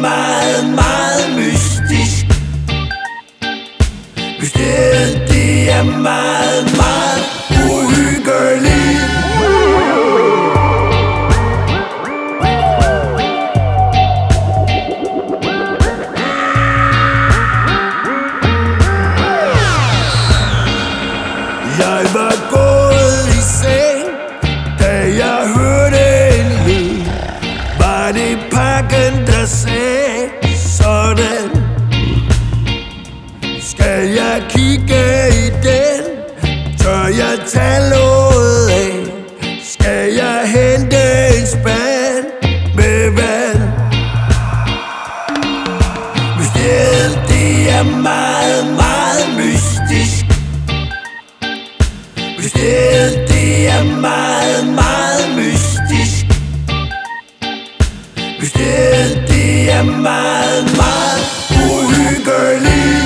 meget, meget mystisk. Mysteriet, det er meget, meget uhyggeligt. Jeg var gået i seng, da jeg hørte en lyd. Var det pakken, der sagde sådan? Skal jeg kigge i den? Tør jeg tage noget af? Skal jeg hente en spand med vand? Mysteriet, det er meget, meget mystisk. Mysteriet, det er meget, meget mystisk. Mysteriet, det er meget, meget uhyggeligt.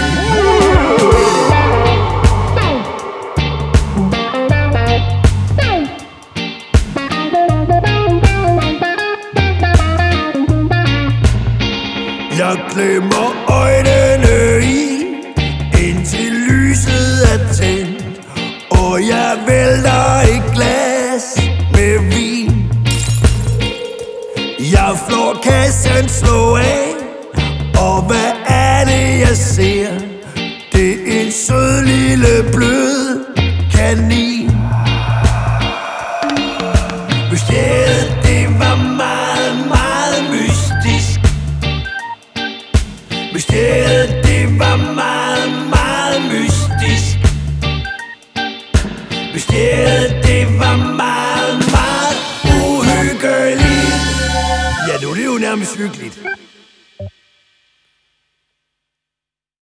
Jeg glemmer øjnene i, indtil lyset er tændt, og jeg vælter et glas med vin. Jeg flår kassen slå af, og hvad er det jeg ser? Det er en sød lille blød kanin. Mysteriet, det var meget, meget mystisk. Mysteriet, det var meget, meget mystisk. Mysteriet, det var meget, meget uhyggeligt. Ja, nu er det jo nærmest hyggeligt.